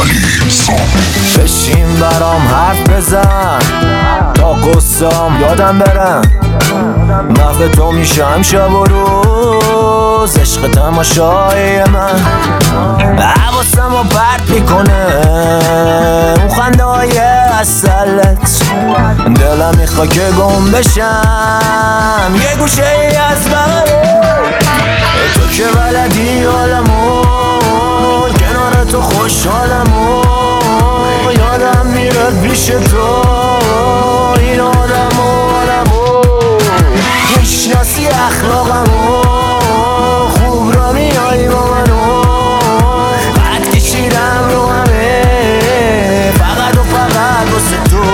بشین برام حرف بزن تا قصام یادم برم. محو تو میشم شب و روز، عشق تماشای من حواسم رو پرت میکنه اون خنده های اصلت. دلم میخوا که گم بشم یه گوشه ای از بغلت. تو که بلدی حالمو، کنار تو خوشحالمو، یادم میره پیش تو این آدمو میشناسی اخلاقمو، خوب را میایی با منو. قد کشیدم رو همه فقط و فقط واسه تو.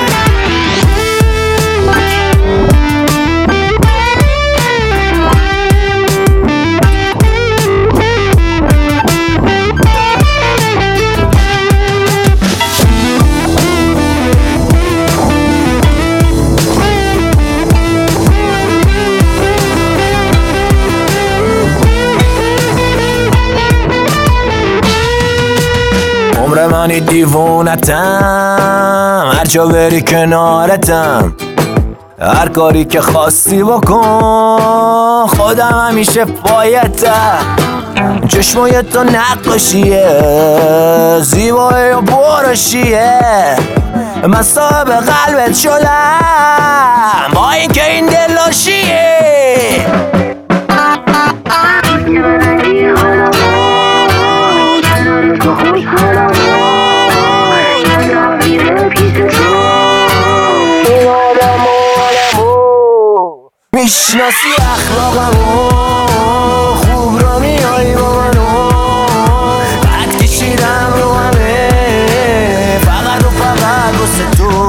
عمر منی دیوونتم، هر جا بری کنارتم، هر کاری که خواستی بکن، خودم همیشه پایتم. چشمای تو نقاشیه، زیبایی و برشیه، من صاحب قلبت شدم با اینکه این دلاشیه. میشناسی اخلاقمو، خوب را میایی با منو. قد کشیدم رو همه فقط و فقط واسه تو.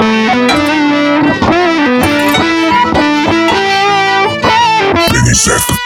After